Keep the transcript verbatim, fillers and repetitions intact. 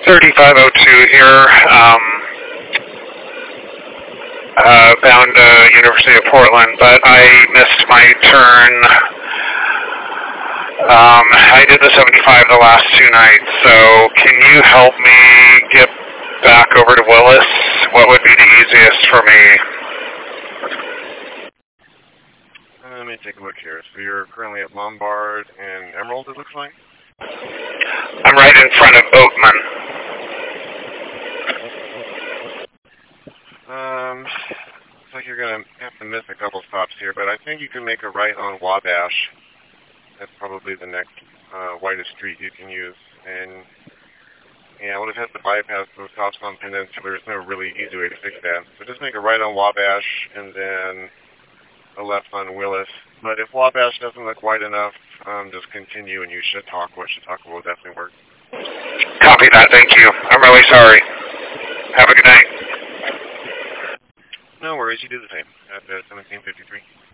thirty-five oh two here, um, uh, bound to University of Portland, but I missed my turn. Um, I did the seventy-five the last two nights, so can you help me get back over to Willis? What would be the easiest for me? Uh, let me take a look here. So you're currently at Lombard and Emerald, it looks like? I'm right in front of Oatman. Um, looks like you're going to have to miss a couple stops here, but I think you can make a right on Wabash. That's probably the next uh, widest street you can use. And yeah, I would have had to bypass those stops on Peninsula. There's no really easy way to fix that. So just make a right on Wabash and then a left on Willis. But if Wabash doesn't look wide enough, um, just continue and use Chautauqua. Chautauqua will definitely work. Copy that, thank you. I'm really sorry. Have a good night. No worries, you do the same at uh, seventeen fifty-three.